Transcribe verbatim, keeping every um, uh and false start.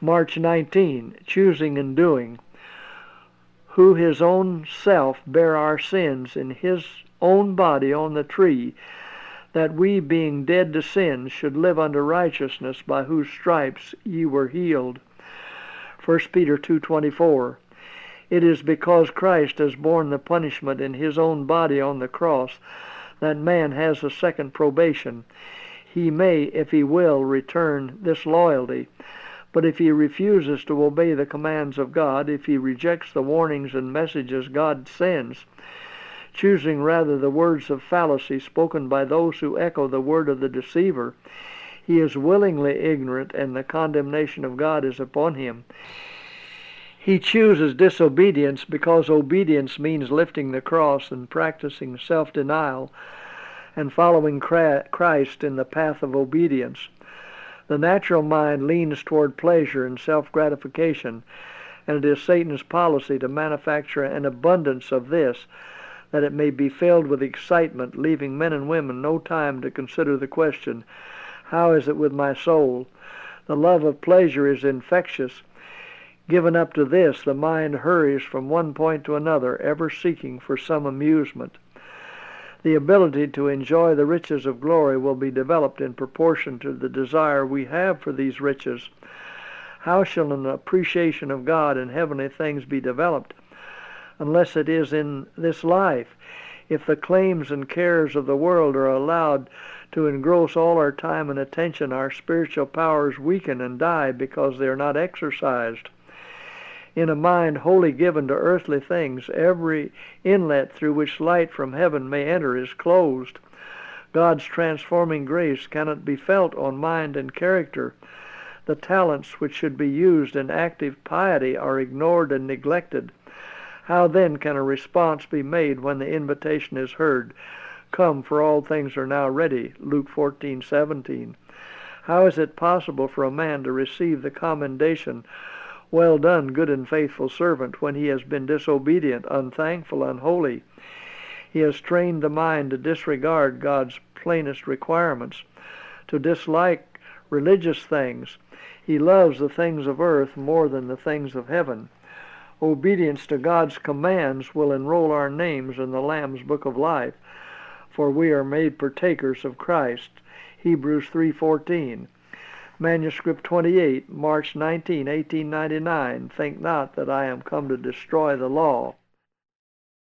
March nineteenth, choosing and doing. Who his own self bare our sins in his own body on the tree, that we, being dead to sins, should live unto righteousness, by whose stripes ye were healed. First Peter two twenty-four. It is because Christ has borne the punishment in his own body on the cross that man has a second probation. He may, if he will, return this loyalty. But if he refuses to obey the commands of God, if he rejects the warnings and messages God sends, choosing rather the words of fallacy spoken by those who echo the word of the deceiver, he is willingly ignorant, and the condemnation of God is upon him. He chooses disobedience because obedience means lifting the cross and practicing self-denial and following Christ in the path of obedience. The natural mind leans toward pleasure and self-gratification, and it is Satan's policy to manufacture an abundance of this, that it may be filled with excitement, leaving men and women no time to consider the question, how is it with my soul? The love of pleasure is infectious. Given up to this, the mind hurries from one point to another, ever seeking for some amusement. The ability to enjoy the riches of glory will be developed in proportion to the desire we have for these riches. How shall an appreciation of God and heavenly things be developed unless it is in this life? If the claims and cares of the world are allowed to engross all our time and attention, our spiritual powers weaken and die because they are not exercised. In a mind wholly given to earthly things, every inlet through which light from heaven may enter is closed. God's transforming grace cannot be felt on mind and character. The talents which should be used in active piety are ignored and neglected. How then can a response be made when the invitation is heard, "Come, for all things are now ready," Luke fourteen seventeen? How is it possible for a man to receive the commendation, "Well done, good and faithful servant," when he has been disobedient, unthankful, unholy? He has trained the mind to disregard God's plainest requirements, to dislike religious things. He loves the things of earth more than the things of heaven. Obedience to God's commands will enroll our names in the Lamb's Book of Life, for we are made partakers of Christ. Hebrews three fourteen. Manuscript twenty-eight, March nineteenth, eighteen ninety-nine. Think not that I am come to destroy the law.